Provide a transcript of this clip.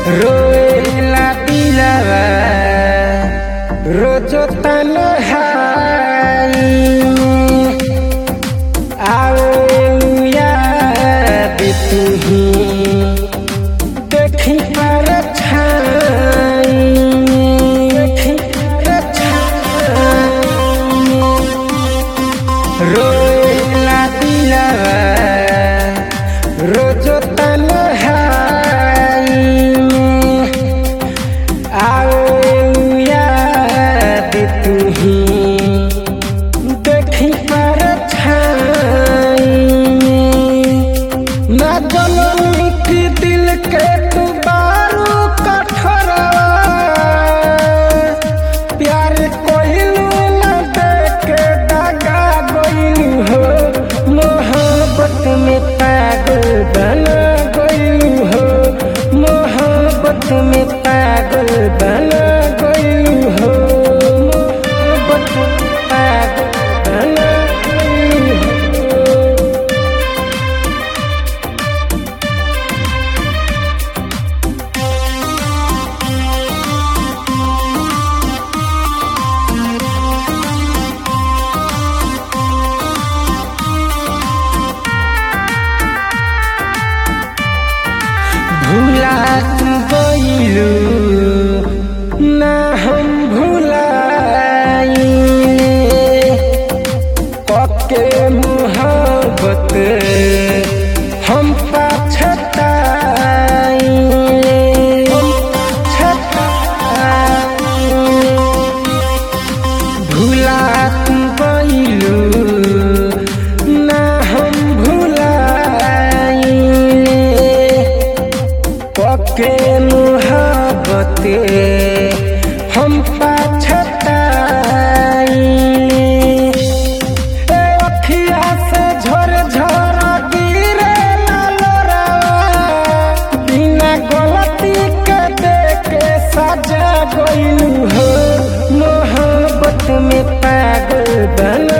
रोएला दिलवा रोजो तन्हाई आवे याद तुही देखी पर छाई रोएला दिलवा रोजो तन्हाई तुही देखी पर छाई ना जननी की दिल के तू बारू कठोरा प्यार कोइलू न देके दगा गइलू हो मोहब्बत में पागल बना गइलू हो मोहब्बत में पागल बना गइलू हो भूला गइलू ना हम भुलाइले पक्के मोहब्बत हम पछताइले भूला गइलू ना हम भुलाइले पक्के मोहब्बत हम पछताइले अखिया से झर झर गिरे लोरा बिना गलती के देके सजा गइलू हो मोहब्बत में पागल बना